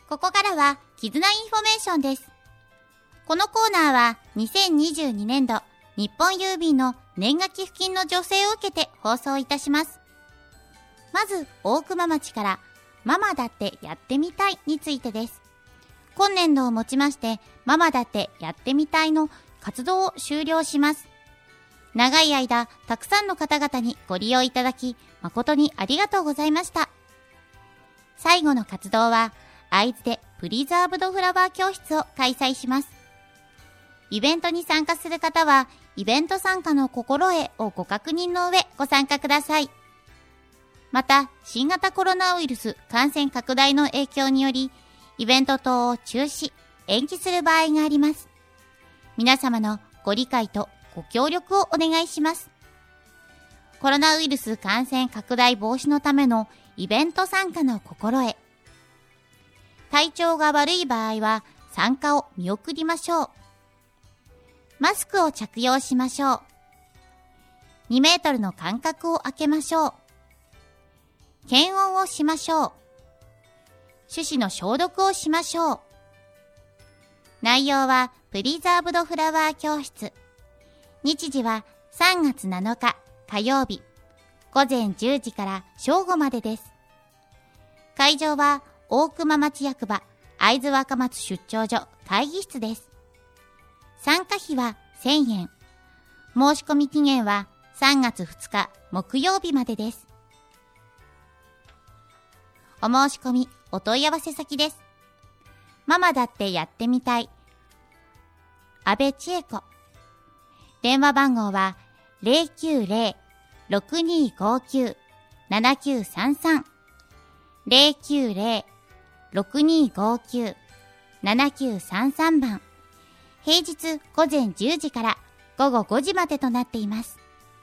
ここからは絆インフォメーションです。このコーナーは2022年度日本郵便の年賀寄付金の助成を受けて放送いたします。まず大熊町からママだってやってみたいについてです。今年度をもちましてママだってやってみたいの活動を終了します。長い間たくさんの方々にご利用いただき誠にありがとうございました。最後の活動は会津でプリザーブドフラワー教室を開催します。イベントに参加する方はイベント参加の心得をご確認の上ご参加ください。また新型コロナウイルス感染拡大の影響によりイベント等を中止延期する場合があります。皆様のご理解とご協力をお願いします。コロナウイルス感染拡大防止のためのイベント参加の心得。体調が悪い場合は参加を見送りましょう。マスクを着用しましょう。2メートルの間隔を空けましょう。検温をしましょう。手指の消毒をしましょう。内容はプリザーブドフラワー教室。日時は3月7日火曜日午前10時から正午までです。会場は大熊町役場会津若松出張所会議室です。参加費は1000円。申し込み期限は3月2日木曜日までです。お申し込みお問い合わせ先です。ママだってやってみたい安倍千恵子。電話番号は 090-6259-7933 090-6259-7933 番。平日午前10時から午後5時までとなっています。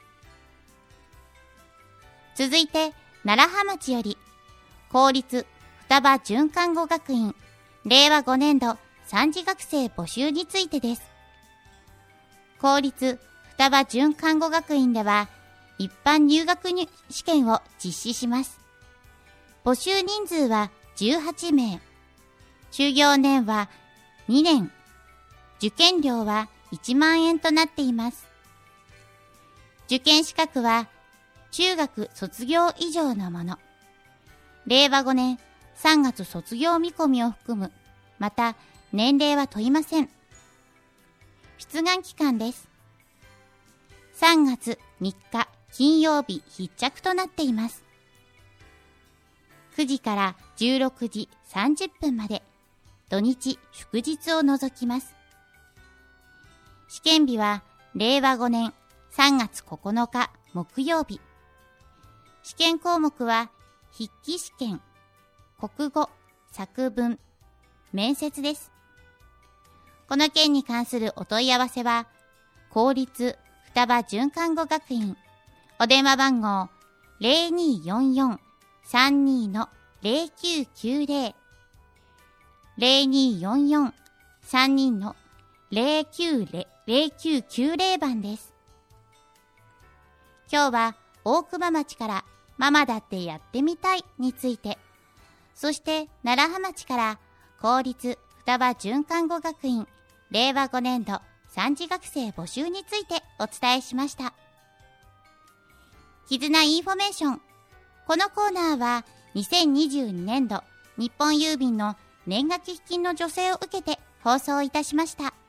続いて楢葉町より公立双葉准看護学院令和5年度3次学生募集についてです。公立双葉准看護学院では一般入学試験を実施します。募集人数は18名。就業年は2年。受験料は1万円となっています。受験資格は中学卒業以上のもの。令和5年3月卒業見込みを含む。また年齢は問いません。出願期間です。3月3日金曜日必着となっています。9時から16時30分まで、土日祝日を除きます。試験日は令和5年3月9日木曜日。試験項目は筆記試験、国語、作文、面接です。この件に関するお問い合わせは、公立双葉准看護学院、お電話番号 0244-32-0990 0244-32-0990 番です。今日は大熊町からママだってやってみたいについて、そして楢葉町から公立双葉准看護学院令和5年度3次学生募集についてお伝えしました。絆インフォメーション。このコーナーは2022年度日本郵便の年賀寄付金の助成を受けて放送いたしました。